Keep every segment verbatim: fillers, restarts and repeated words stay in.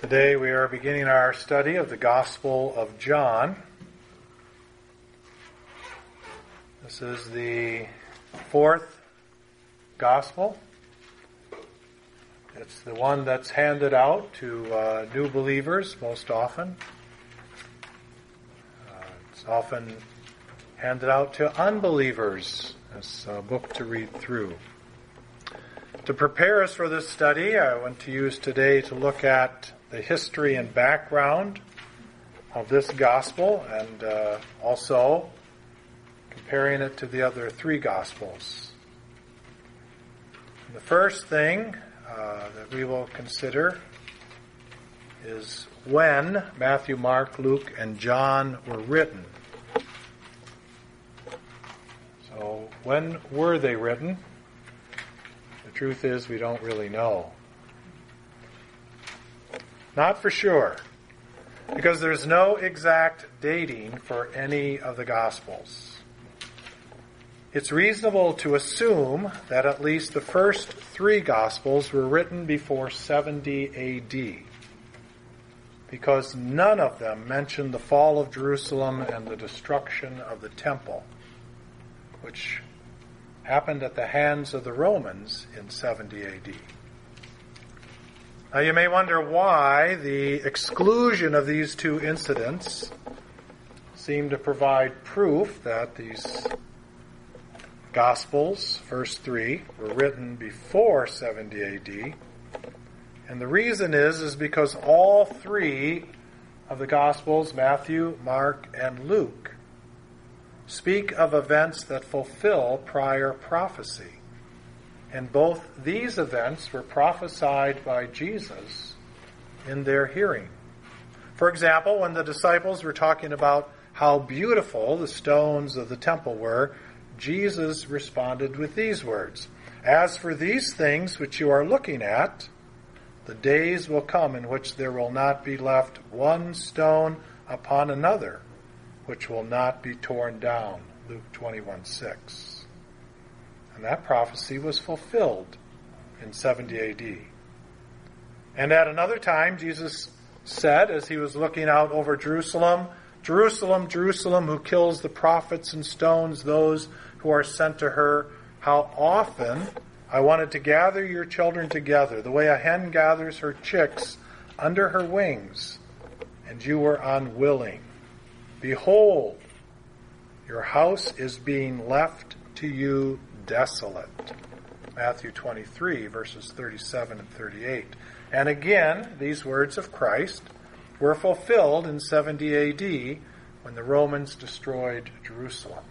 Today we are beginning our study of the Gospel of John. This is the fourth Gospel. It's the one that's handed out to uh, new believers most often. Uh, it's often handed out to unbelievers as a book to read through. To prepare us for this study, I want to use today to look at the history and background of this gospel and uh, also comparing it to the other three gospels. The first thing uh, that we will consider is when Matthew, Mark, Luke, and John were written. So, when were they written? The truth is, we don't really know. Not for sure, because there's no exact dating for any of the Gospels. It's reasonable to assume that at least the first three Gospels were written before seventy A D, because none of them mention the fall of Jerusalem and the destruction of the temple, which happened at the hands of the Romans in seventy A D. Now you may wonder why the exclusion of these two incidents seem to provide proof that these Gospels, first three, were written before seventy A D. And the reason is, is because all three of the Gospels, Matthew, Mark, and Luke, speak of events that fulfill prior prophecy. And both these events were prophesied by Jesus in their hearing. For example, when the disciples were talking about how beautiful the stones of the temple were, Jesus responded with these words, "As for these things which you are looking at, the days will come in which there will not be left one stone upon another, which will not be torn down." Luke twenty-one six. And that prophecy was fulfilled in seventy A D. And at another time, Jesus said, as he was looking out over Jerusalem, "Jerusalem, Jerusalem, who kills the prophets and stones those who are sent to her, how often I wanted to gather your children together, the way a hen gathers her chicks under her wings, and you were unwilling. Behold, your house is being left to you desolate." Matthew twenty-three, verses thirty-seven and thirty-eight. And again, these words of Christ were fulfilled in seventy A D when the Romans destroyed Jerusalem.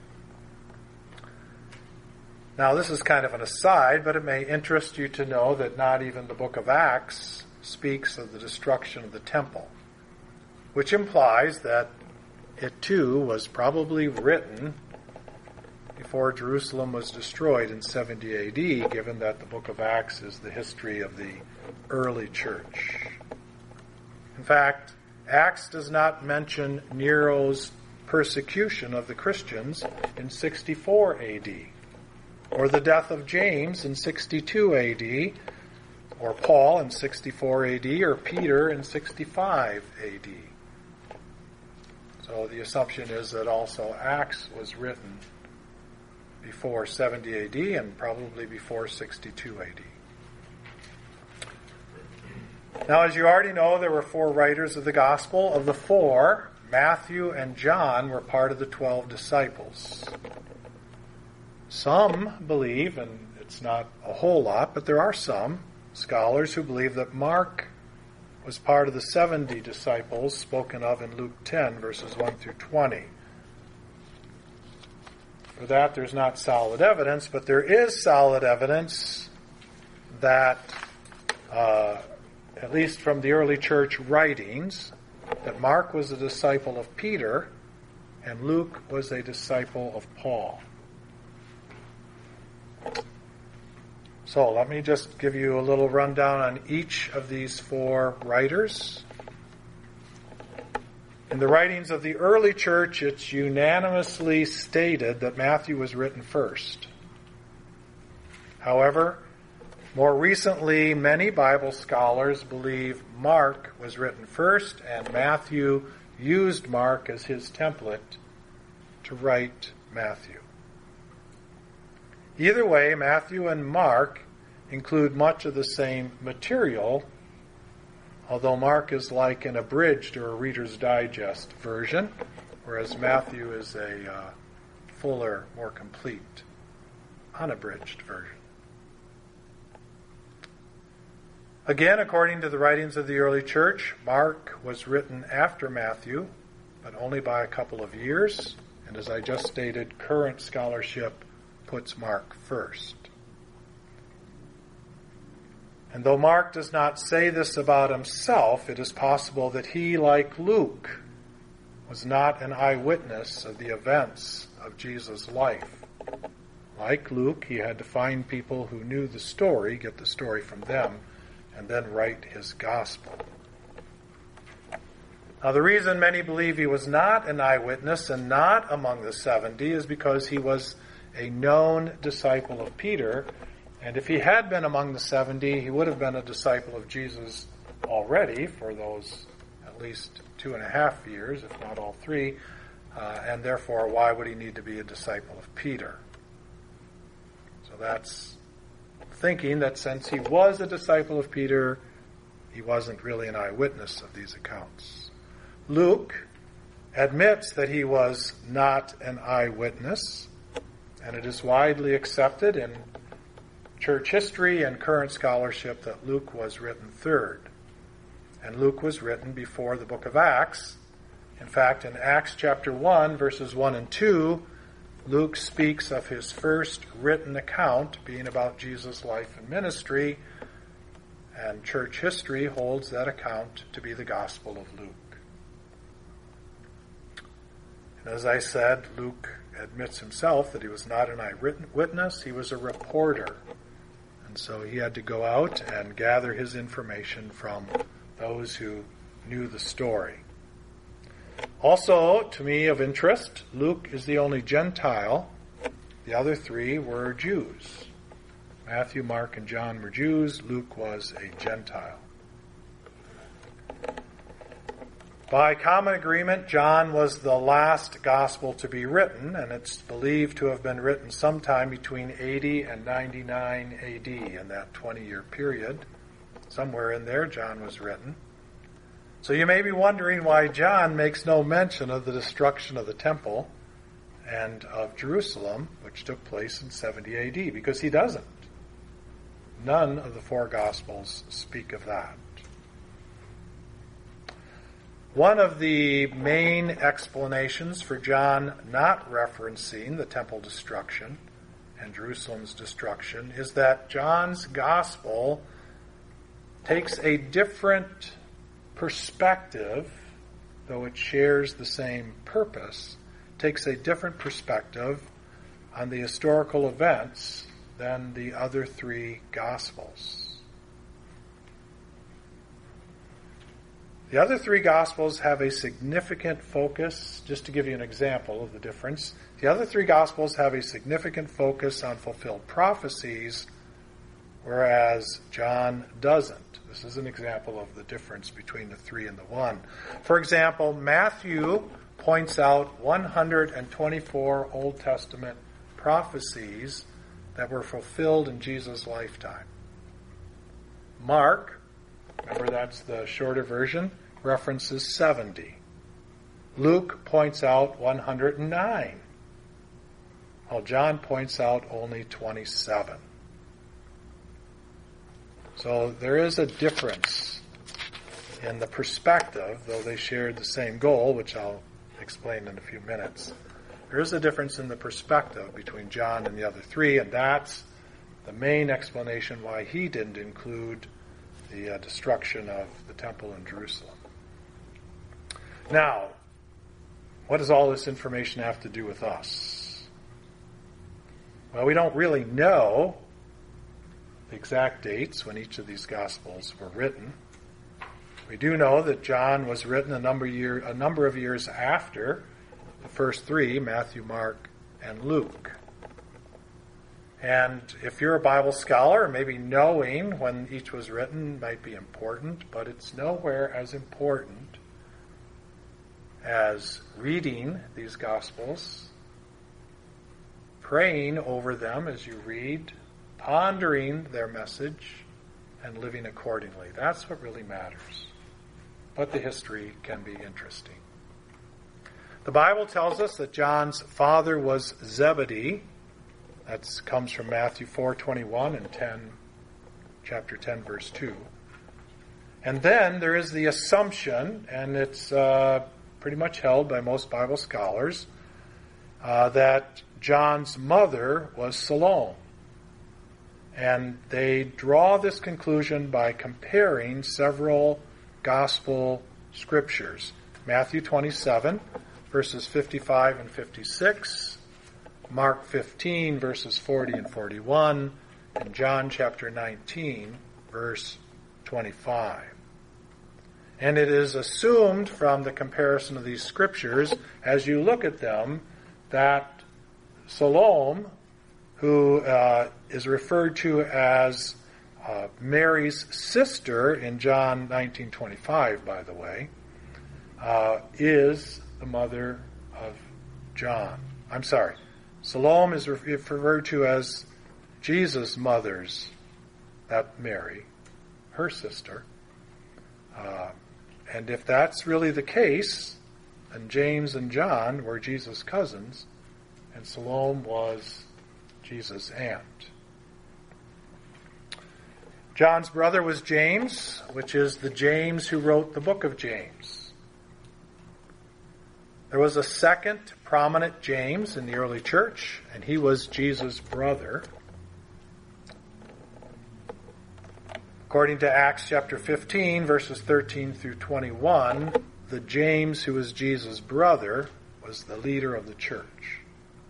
Now, this is kind of an aside, but it may interest you to know that not even the book of Acts speaks of the destruction of the temple, which implies that it too was probably written before Jerusalem was destroyed in seventy A D, given that the book of Acts is the history of the early church. In fact, Acts does not mention Nero's persecution of the Christians in sixty-four A D, or the death of James in sixty-two A D, or Paul in sixty-four A D, or Peter in sixty-five A D. So the assumption is that also Acts was written before seventy A D and probably before sixty-two A D. Now, as you already know, there were four writers of the gospel. Of the four, Matthew and John were part of the twelve disciples. Some believe, and it's not a whole lot, but there are some scholars who believe that Mark was part of the seventy disciples spoken of in Luke ten, verses one through twenty. For that, there's not solid evidence, but there is solid evidence that, uh, at least from the early church writings, that Mark was a disciple of Peter and Luke was a disciple of Paul. So let me just give you a little rundown on each of these four writers. In the writings of the early church, it's unanimously stated that Matthew was written first. However, More recently, many Bible scholars believe Mark was written first, and Matthew used Mark as his template to write Matthew. Either way, Matthew and Mark include much of the same material, although Mark is like an abridged or a Reader's Digest version, whereas Matthew is a uh, fuller, more complete, unabridged version. Again, according to the writings of the early church, Mark was written after Matthew, but only by a couple of years, and as I just stated, current scholarship puts Mark first. And though Mark does not say this about himself, it is possible that he, like Luke, was not an eyewitness of the events of Jesus' life. Like Luke, he had to find people who knew the story, get the story from them, and then write his gospel. Now, the reason many believe he was not an eyewitness and not among the seventy is because he was a known disciple of Peter, and if he had been among the seventy, he would have been a disciple of Jesus already for those at least two and a half years, if not all three, uh, and therefore, why would he need to be a disciple of Peter? So that's thinking that since he was a disciple of Peter, he wasn't really an eyewitness of these accounts. Luke admits that he was not an eyewitness, and it is widely accepted in church history and current scholarship that Luke was written third. And Luke was written before the book of Acts. In fact, in Acts chapter one, verses one and two, Luke speaks of his first written account being about Jesus' life and ministry, and church history holds that account to be the Gospel of Luke. And as I said, Luke admits himself that he was not an eyewitness, he was a reporter. And so he had to go out and gather his information from those who knew the story. Also, to me of interest, Luke is the only Gentile. The other three were Jews. Matthew, Mark, and John were Jews. Luke was a Gentile. By common agreement, John was the last gospel to be written, and it's believed to have been written sometime between eighty and ninety-nine A D, in that twenty-year period. Somewhere in there, John was written. So you may be wondering why John makes no mention of the destruction of the temple and of Jerusalem, which took place in seventy A D, because he doesn't. None of the four Gospels speak of that. One of the main explanations for John not referencing the temple destruction and Jerusalem's destruction is that John's Gospel takes a different perspective, though it shares the same purpose, takes a different perspective on the historical events than the other three Gospels. The other three Gospels have a significant focus, just to give you an example of the difference, the other three Gospels have a significant focus on fulfilled prophecies, whereas John doesn't. This is an example of the difference between the three and the one. For example, Matthew points out one hundred twenty-four Old Testament prophecies that were fulfilled in Jesus' lifetime. Mark, remember that's the shorter version, references seventy. Luke points out one hundred nine, while John points out only twenty-seven. So there is a difference in the perspective, though they shared the same goal, which I'll explain in a few minutes. There is a difference in the perspective between John and the other three, and that's the main explanation why he didn't include the uh, destruction of the temple in Jerusalem. Now, what does all this information have to do with us? Well, we don't really know the exact dates when each of these Gospels were written. We do know that John was written a number of, year, a number of years after the first three, Matthew, Mark, and Luke. And if you're a Bible scholar, maybe knowing when each was written might be important, but it's nowhere as important as reading these Gospels, praying over them as you read, pondering their message, and living accordingly. That's what really matters. But the history can be interesting. The Bible tells us that John's father was Zebedee. That comes from Matthew four twenty-one and ten, chapter ten, verse two. And then there is the assumption, and it's uh, pretty much held by most Bible scholars, uh, that John's mother was Salome. And they draw this conclusion by comparing several gospel scriptures. Matthew twenty-seven, verses fifty-five and fifty-six, Mark fifteen, verses forty and forty-one, and John chapter nineteen, verse twenty-five. And it is assumed from the comparison of these scriptures, as you look at them, that Salome, who uh, is referred to as uh, Mary's sister in John nineteen twenty-five, by the way, uh, is the mother of John. I'm sorry. Salome is referred to as Jesus' mother's, that Mary, her sister. Uh, and if that's really the case, then James and John were Jesus' cousins, and Salome was Jesus' aunt. John's brother was James, which is the James who wrote the book of James. There was a second prominent James in the early church, and he was Jesus' brother. According to Acts chapter fifteen, verses thirteen through twenty-one, the James who was Jesus' brother was the leader of the church.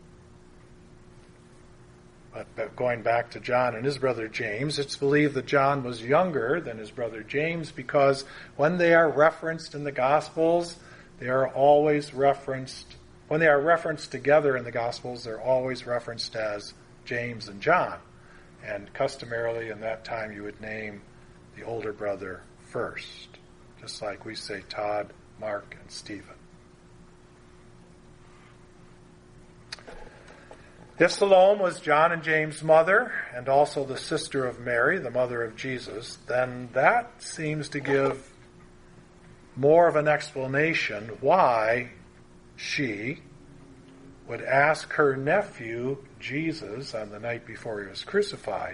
But going back to John and his brother James, it's believed that John was younger than his brother James because when they are referenced in the Gospels, they are always referenced, when they are referenced together in the Gospels, they're always referenced as James and John. And customarily in that time you would name the older brother first, just like we say Todd, Mark, and Stephen. If Salome was John and James' mother, and also the sister of Mary, the mother of Jesus, then that seems to give more of an explanation why she would ask her nephew, Jesus, on the night before he was crucified,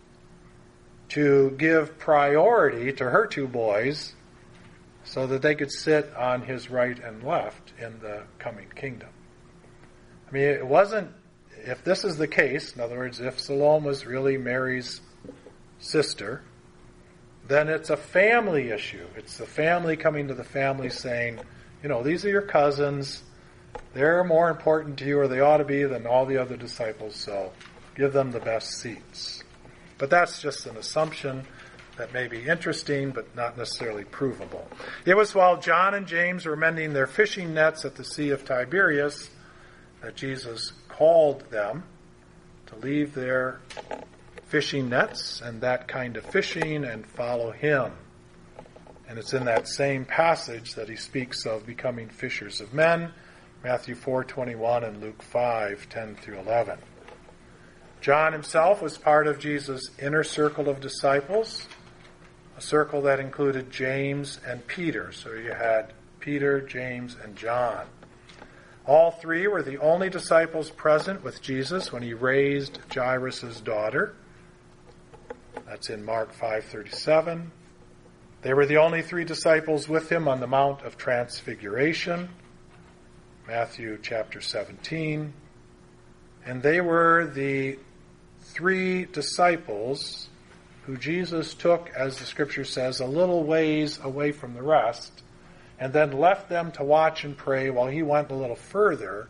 to give priority to her two boys so that they could sit on his right and left in the coming kingdom. I mean, it wasn't, if this is the case, in other words, if Salome was really Mary's sister, then it's a family issue. It's the family coming to the family saying, you know, these are your cousins. They're more important to you, or they ought to be, than all the other disciples, so give them the best seats. But that's just an assumption that may be interesting, but not necessarily provable. It was while John and James were mending their fishing nets at the Sea of Tiberias that Jesus called them to leave their fishing nets and that kind of fishing and follow him. And it's in that same passage that he speaks of becoming fishers of men, Matthew four twenty-one and Luke five ten through eleven. John himself was part of Jesus' inner circle of disciples, a circle that included James and Peter. So you had Peter, James, and John. All three were the only disciples present with Jesus when he raised Jairus' daughter. That's in Mark five thirty-seven. They were the only three disciples with him on the Mount of Transfiguration, Matthew chapter seventeen. And they were the three disciples who Jesus took, as the scripture says, a little ways away from the rest, and then left them to watch and pray while he went a little further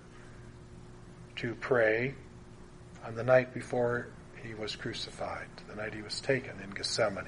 to pray on the night before he was crucified, the night he was taken in Gethsemane.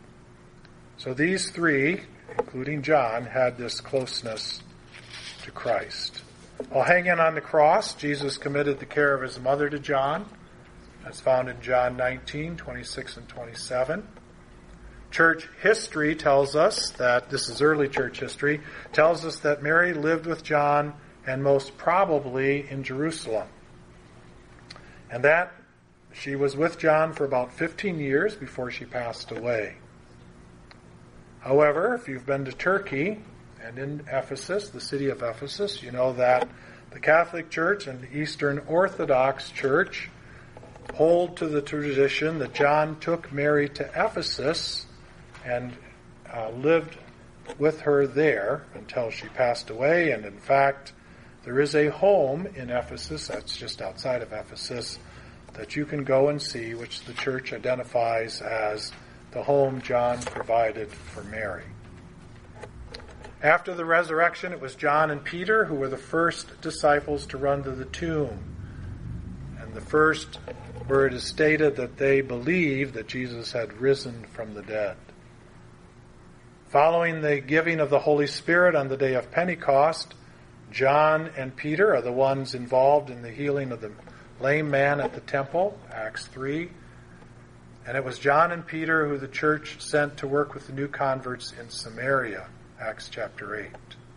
So these three, including John, had this closeness to Christ. While hanging on the cross, Jesus committed the care of his mother to John, That's found in John nineteen, twenty-six and twenty-seven. Church history tells us that, this is early church history, tells us that Mary lived with John and most probably in Jerusalem. And that she was with John for about fifteen years before she passed away. However, if you've been to Turkey and in Ephesus, the city of Ephesus, you know that the Catholic Church and the Eastern Orthodox Church hold to the tradition that John took Mary to Ephesus and uh, lived with her there until she passed away. And in fact, there is a home in Ephesus, that's just outside of Ephesus, that you can go and see, which the church identifies as the home John provided for Mary. After the resurrection, it was John and Peter who were the first disciples to run to the tomb. And the first where it is stated that they believed that Jesus had risen from the dead. Following the giving of the Holy Spirit on the day of Pentecost, John and Peter are the ones involved in the healing of the lame man at the temple, Acts three. And it was John and Peter who the church sent to work with the new converts in Samaria, Acts chapter eight.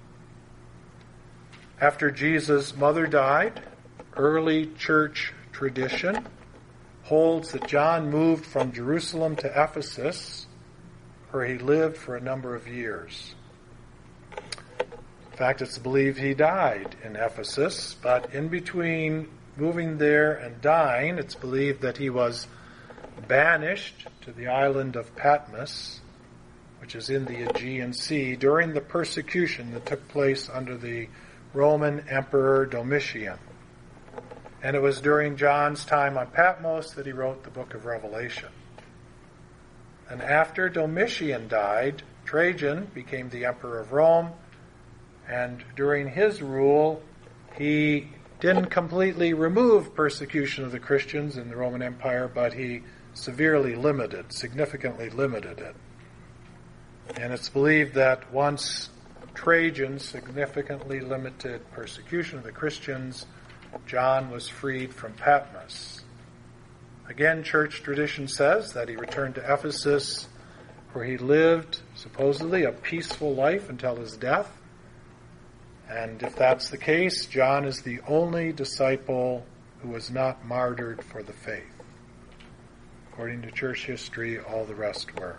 After Jesus' mother died, early church tradition holds that John moved from Jerusalem to Ephesus, where he lived for a number of years. In fact, it's believed he died in Ephesus, but in between moving there and dying, it's believed that he was banished to the island of Patmos, which is in the Aegean Sea, during the persecution that took place under the Roman Emperor Domitian. And it was during John's time on Patmos that he wrote the book of Revelation. And after Domitian died, Trajan became the emperor of Rome, and during his rule, he didn't completely remove persecution of the Christians in the Roman Empire, but he severely limited, significantly limited it. And it's believed that once Trajan significantly limited persecution of the Christians, John was freed from Patmos. Again, church tradition says that he returned to Ephesus, where he lived supposedly a peaceful life until his death. And if that's the case, John is the only disciple who was not martyred for the faith. According to church history, all the rest were.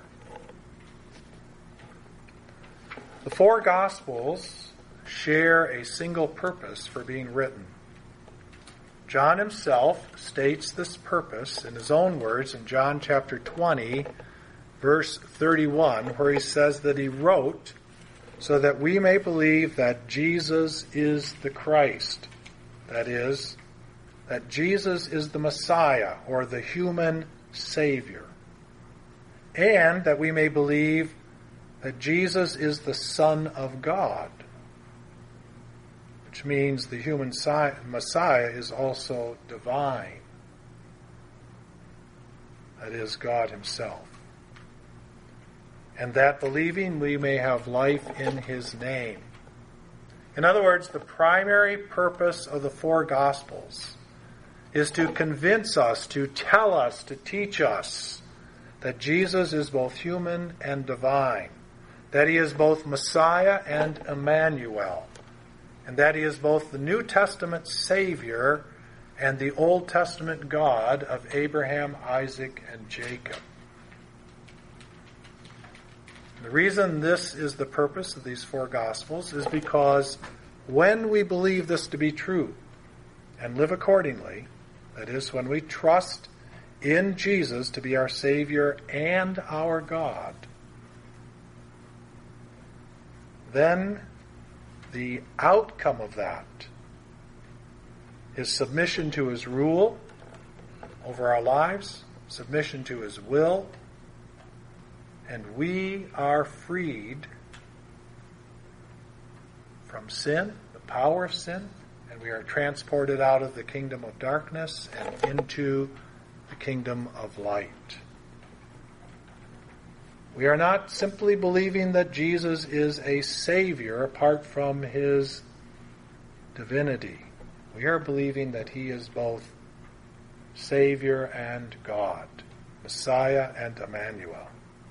The four Gospels share a single purpose for being written. John himself states this purpose in his own words in John chapter twenty, verse thirty-one, where he says that he wrote so that we may believe that Jesus is the Christ. That is, that Jesus is the Messiah, or the human Savior. And that we may believe that Jesus is the Son of God, which means the human Messiah is also divine. That is, God himself. And that believing we may have life in his name. In other words, the primary purpose of the four Gospels is to convince us, to tell us, to teach us that Jesus is both human and divine, that he is both Messiah and Emmanuel, and that he is both the New Testament Savior and the Old Testament God of Abraham, Isaac, and Jacob. The reason this is the purpose of these four Gospels is because when we believe this to be true and live accordingly, that is, when we trust in Jesus to be our Savior and our God, then the outcome of that is submission to his rule over our lives, submission to his will, and we are freed from sin, the power of sin, and we are transported out of the kingdom of darkness and into the kingdom of light. We are not simply believing that Jesus is a Savior apart from his divinity. We are believing that he is both Savior and God, Messiah and Emmanuel.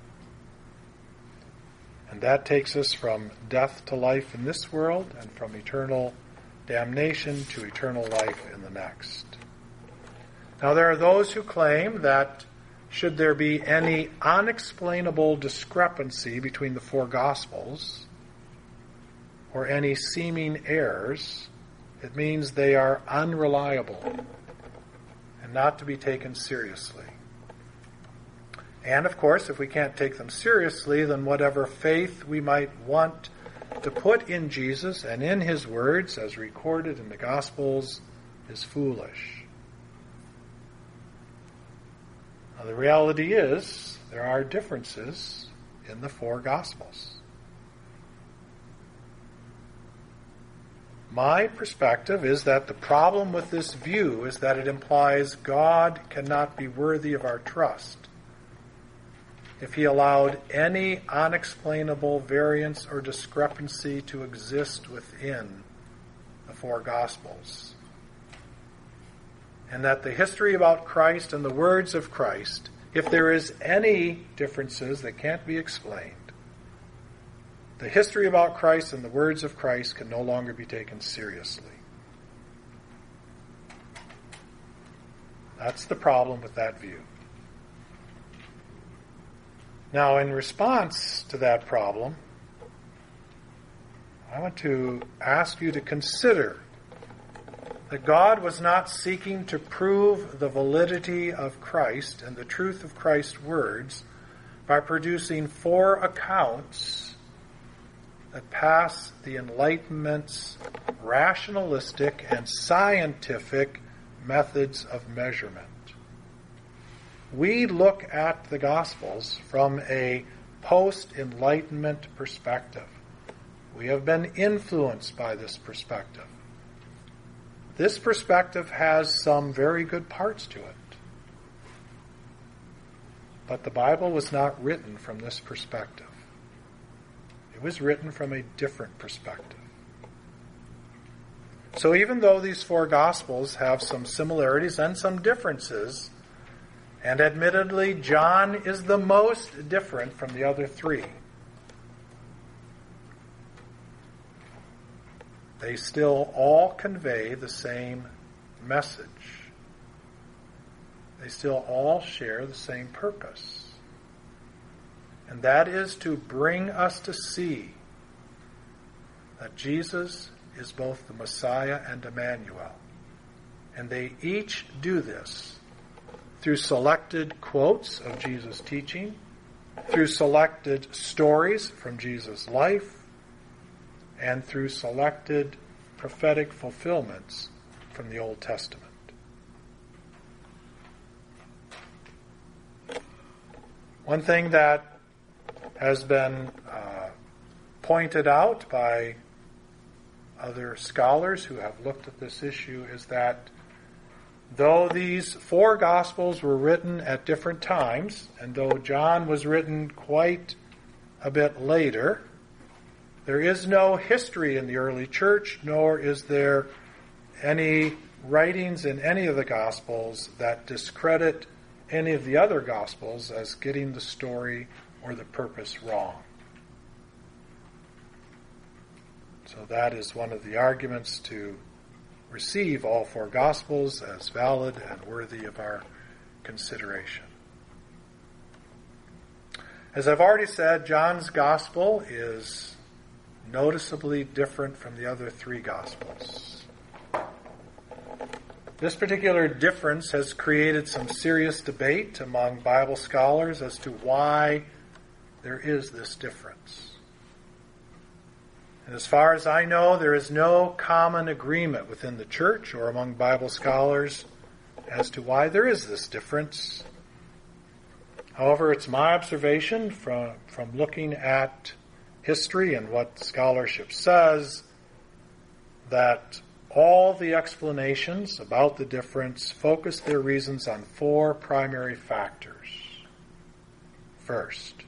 And that takes us from death to life in this world and from eternal damnation to eternal life in the next. Now there are those who claim that should there be any unexplainable discrepancy between the four Gospels or any seeming errors, it means they are unreliable and not to be taken seriously. And of course, if we can't take them seriously, then whatever faith we might want to put in Jesus and in his words as recorded in the Gospels is foolish. Now, the reality is there are differences in the four Gospels. My perspective is that the problem with this view is that it implies God cannot be worthy of our trust if he allowed any unexplainable variance or discrepancy to exist within the four Gospels. And that the history about Christ and the words of Christ, if there is any differences that can't be explained, the history about Christ and the words of Christ can no longer be taken seriously. That's the problem with that view. Now, in response to that problem, I want to ask you to consider that God was not seeking to prove the validity of Christ and the truth of Christ's words by producing four accounts that pass the Enlightenment's rationalistic and scientific methods of measurement. We look at the Gospels from a post-Enlightenment perspective. We have been influenced by this perspective. This perspective has some very good parts to it. But the Bible was not written from this perspective. It was written from a different perspective. So even though these four Gospels have some similarities and some differences, and admittedly, John is the most different from the other three, they still all convey the same message. They still all share the same purpose. And that is to bring us to see that Jesus is both the Messiah and Emmanuel. And they each do this through selected quotes of Jesus' teaching, through selected stories from Jesus' life, and through selected prophetic fulfillments from the Old Testament. One thing that has been uh, pointed out by other scholars who have looked at this issue is that though these four Gospels were written at different times, and though John was written quite a bit later, there is no history in the early church, nor is there any writings in any of the Gospels that discredit any of the other Gospels as getting the story or the purpose wrong. So that is one of the arguments to receive all four Gospels as valid and worthy of our consideration. As I've already said, John's Gospel is noticeably different from the other three Gospels. This particular difference has created some serious debate among Bible scholars as to why there is this difference. And as far as I know, there is no common agreement within the church or among Bible scholars as to why there is this difference. However, it's my observation from, from looking at history and what scholarship says that all the explanations about the difference focus their reasons on four primary factors. First,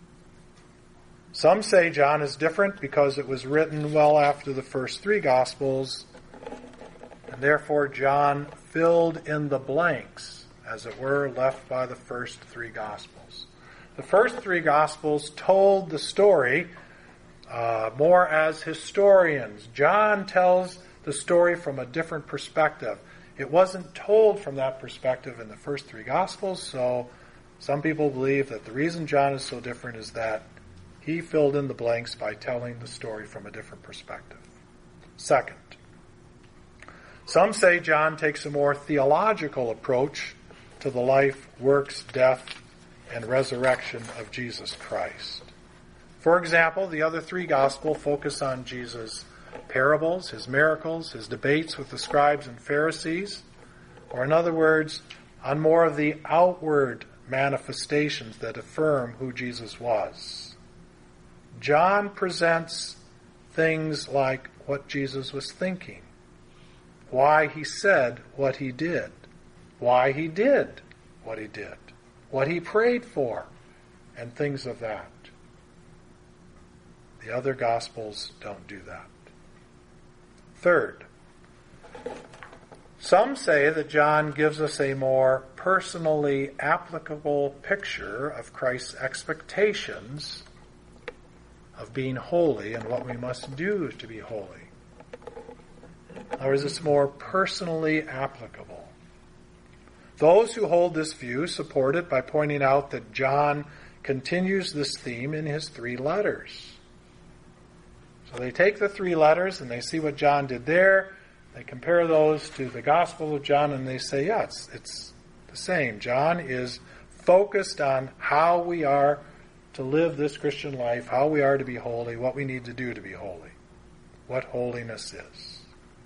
some say John is different because it was written well after the first three Gospels, And therefore John filled in the blanks, as it were, left by the first three Gospels. The first three Gospels told the story uh, more as historians. John tells the story from a different perspective. It wasn't told from that perspective in the first three Gospels, so some people believe that the reason John is so different is that he filled in the blanks by telling the story from a different perspective. Second, some say John takes a more theological approach to the life, works, death, and resurrection of Jesus Christ. For example, the other three Gospels focus on Jesus' parables, his miracles, his debates with the scribes and Pharisees, or in other words, on more of the outward manifestations that affirm who Jesus was. John presents things like what Jesus was thinking, why he said what he did, why he did what he did, what he prayed for, and things of that. The other Gospels don't do that. Third, some say that John gives us a more personally applicable picture of Christ's expectations of being holy and what we must do to be holy. In other words, it's more personally applicable. Those who hold this view support it by pointing out that John continues this theme in his three letters. So they take the three letters and they see what John did there. They compare those to the Gospel of John and they say, yeah, it's, it's the same. John is focused on how we are to live this Christian life, how we are to be holy, what we need to do to be holy, what holiness is.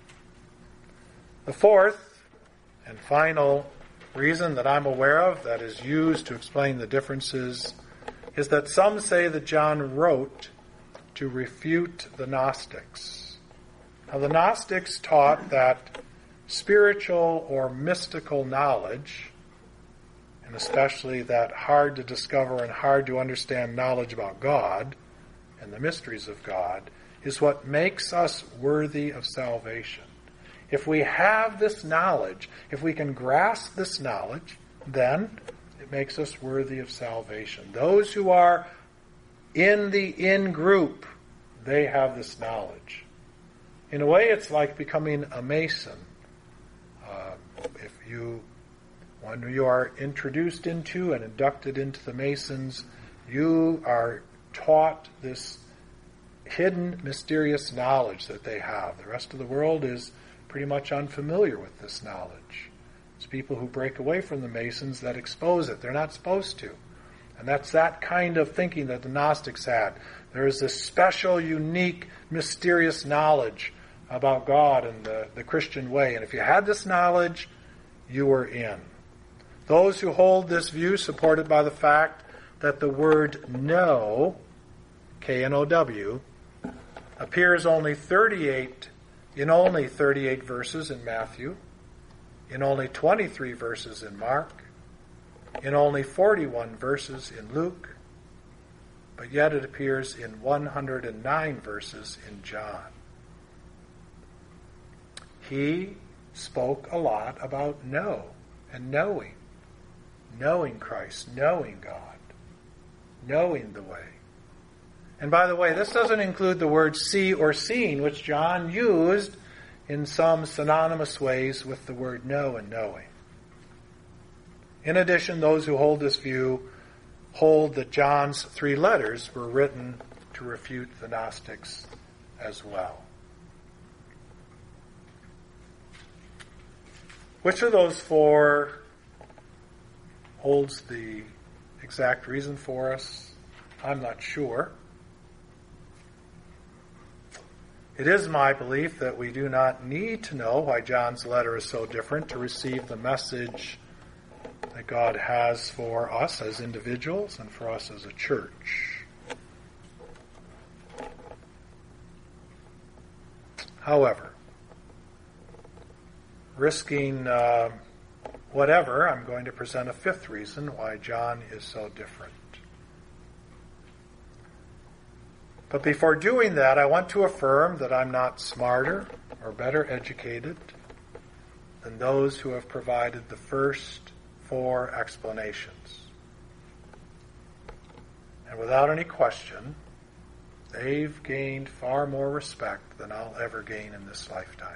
The fourth and final reason that I'm aware of that is used to explain the differences is that some say that John wrote to refute the Gnostics. Now, the Gnostics taught that spiritual or mystical knowledge, and especially that hard to discover and hard to understand knowledge about God and the mysteries of God, is what makes us worthy of salvation. If we have this knowledge, if we can grasp this knowledge, then it makes us worthy of salvation. Those who are in the in-group, they have this knowledge. In a way, it's like becoming a Mason. Uh, if you, when you are introduced into and inducted into the Masons, you are taught this hidden, mysterious knowledge that they have. The rest of the world is pretty much unfamiliar with this knowledge. It's people who break away from the Masons that expose it. They're not supposed to. And that's that kind of thinking that the Gnostics had. There is this special, unique, mysterious knowledge about God and the, the Christian way. And if you had this knowledge, you were in. Those who hold this view, supported by the fact that the word know, K N O W, appears only thirty-eight in only thirty-eight verses in Matthew, in only twenty-three verses in Mark, in only forty-one verses in Luke, but yet it appears in one hundred nine verses in John. He spoke a lot about know and knowing, knowing Christ, knowing God, knowing the way. And by the way, this doesn't include the word see or seen, which John used in some synonymous ways with the word know and knowing. In addition, those who hold this view hold that John's three letters were written to refute the Gnostics as well. Which of those four holds the exact reason for us? I'm not sure. It is my belief that we do not need to know why John's letter is so different to receive the message that God has for us as individuals and for us as a church. However, risking uh, whatever, I'm going to present a fifth reason why John is so different. But before doing that, I want to affirm that I'm not smarter or better educated than those who have provided the first four explanations. And without any question, they've gained far more respect than I'll ever gain in this lifetime.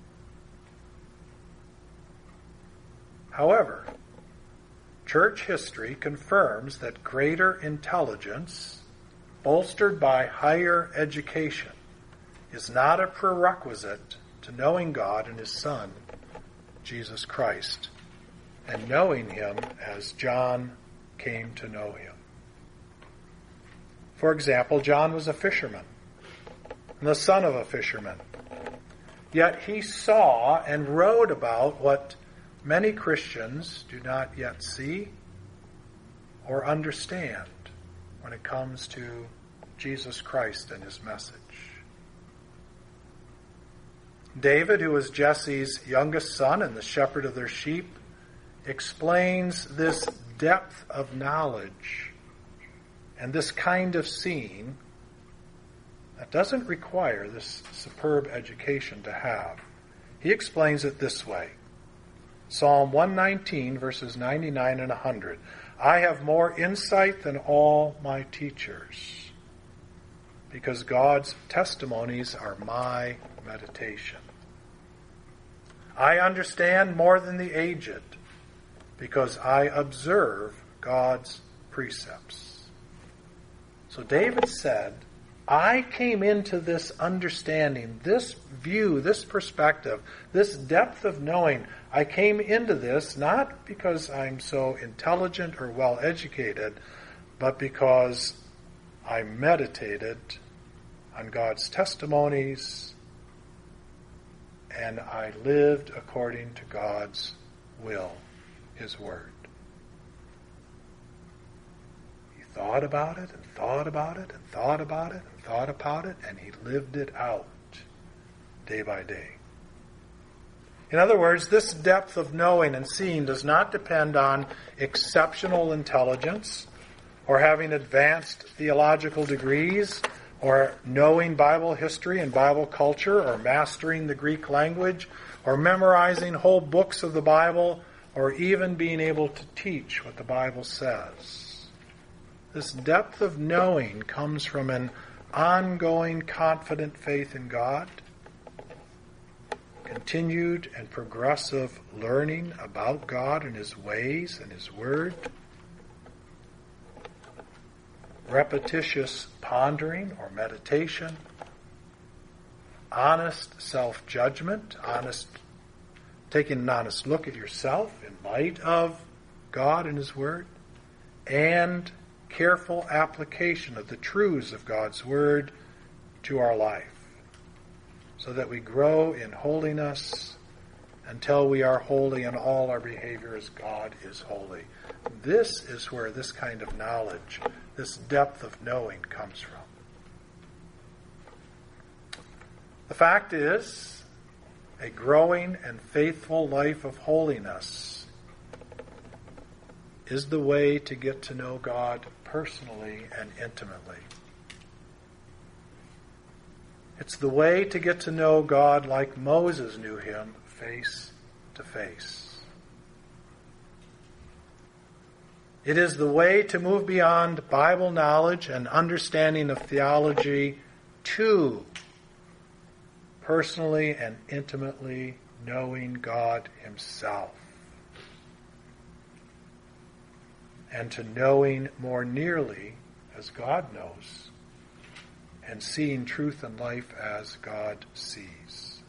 However, church history confirms that greater intelligence, bolstered by higher education, is not a prerequisite to knowing God and His Son, Jesus Christ, and knowing Him as John came to know Him. For example, John was a fisherman, and the son of a fisherman. Yet he saw and wrote about what many Christians do not yet see or understand when it comes to Jesus Christ and His message. David, who was Jesse's youngest son and the shepherd of their sheep, explains this depth of knowledge and this kind of seeing that doesn't require this superb education to have. He explains it this way. Psalm one nineteen, verses ninety-nine and one hundred. I have more insight than all my teachers, because God's testimonies are my meditation. I understand more than the aged, because I observe God's precepts. So David said, I came into this understanding, this view, this perspective, this depth of knowing. I came into this not because I'm so intelligent or well educated, but because I meditated on God's testimonies and I lived according to God's will, His Word. He thought about it and thought about it and thought about it and thought about it, and he lived it out day by day. In other words, this depth of knowing and seeing does not depend on exceptional intelligence or having advanced theological degrees or knowing Bible history and Bible culture or mastering the Greek language or memorizing whole books of the Bible or even being able to teach what the Bible says. This depth of knowing comes from an ongoing, confident faith in God, continued and progressive learning about God and His ways and His Word, repetitious pondering or meditation, honest self-judgment, honest taking an honest look at yourself in light of God and His Word, and careful application of the truths of God's Word to our life, so that we grow in holiness until we are holy in all our behavior as God is holy. This is where this kind of knowledge, this depth of knowing comes from. The fact is, a growing and faithful life of holiness is the way to get to know God personally and intimately. It's the way to get to know God like Moses knew Him, face to face. It is the way to move beyond Bible knowledge and understanding of theology to personally and intimately knowing God Himself, and to knowing more nearly as God knows, and seeing truth and life as God sees.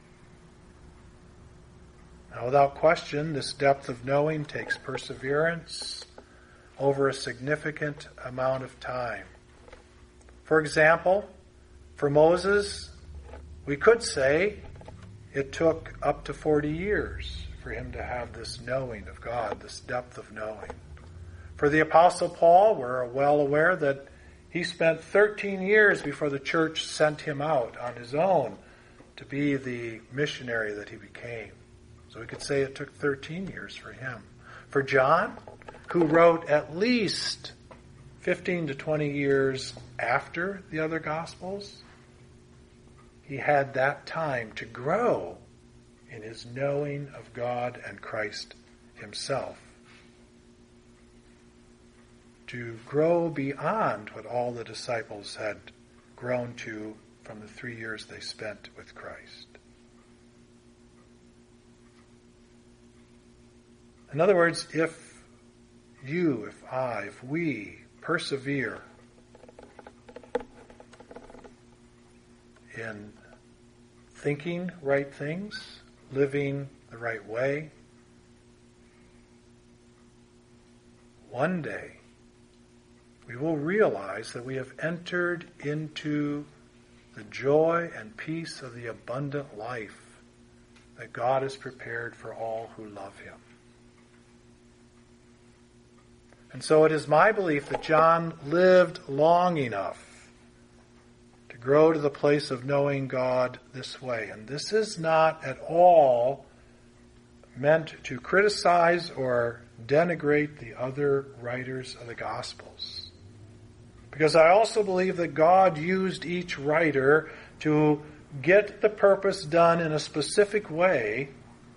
Now, without question, this depth of knowing takes perseverance over a significant amount of time. For example, for Moses, we could say it took up to forty years for him to have this knowing of God, this depth of knowing. For the Apostle Paul, we're well aware that he spent thirteen years before the church sent him out on his own to be the missionary that he became. So we could say it took thirteen years for him. For John, who wrote at least fifteen to twenty years after the other Gospels, he had that time to grow in his knowing of God and Christ himself. To grow beyond what all the disciples had grown to from the three years they spent with Christ. In other words, if you, if I, if we persevere in thinking right things, living the right way, one day we will realize that we have entered into the joy and peace of the abundant life that God has prepared for all who love him. And so it is my belief that John lived long enough to grow to the place of knowing God this way. And this is not at all meant to criticize or denigrate the other writers of the Gospels. Because I also believe that God used each writer to get the purpose done in a specific way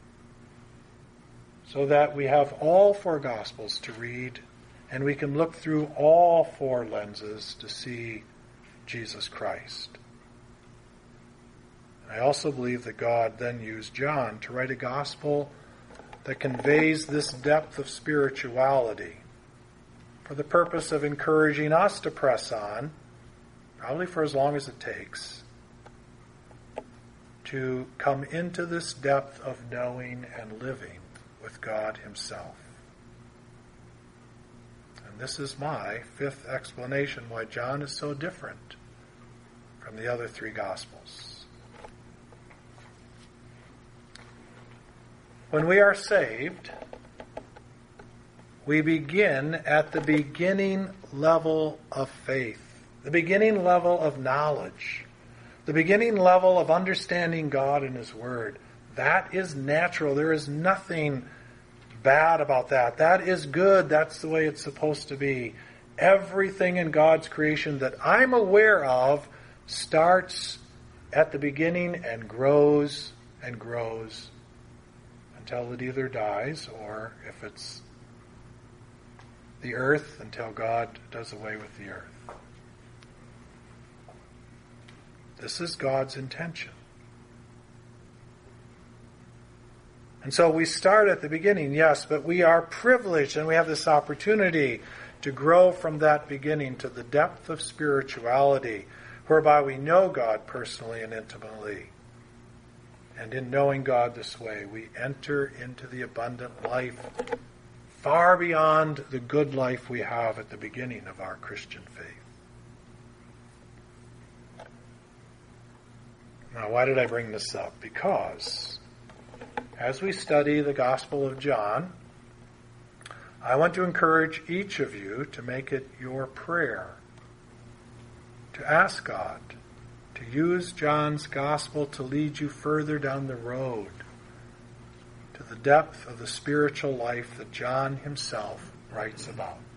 so that we have all four Gospels to read and we can look through all four lenses to see Jesus Christ. I also believe that God then used John to write a gospel that conveys this depth of spirituality for the purpose of encouraging us to press on, probably for as long as it takes, to come into this depth of knowing and living with God himself. And this is my fifth explanation why John is so different from the other three Gospels. When we are saved, we begin at the beginning level of faith, the beginning level of knowledge, the beginning level of understanding God and his Word. That is natural. There is nothing bad about that. That is good. That's the way it's supposed to be. Everything in God's creation that I'm aware of starts at the beginning and grows and grows until it either dies, or if it's the earth, until God does away with the earth. This is God's intention. And so we start at the beginning, yes, but we are privileged and we have this opportunity to grow from that beginning to the depth of spirituality, whereby we know God personally and intimately. And in knowing God this way, we enter into the abundant life far beyond the good life we have at the beginning of our Christian faith. Now, why did I bring this up? Because as we study the Gospel of John, I want to encourage each of you to make it your prayer to ask God to use John's Gospel to lead you further down the road to the depth of the spiritual life that John himself writes about.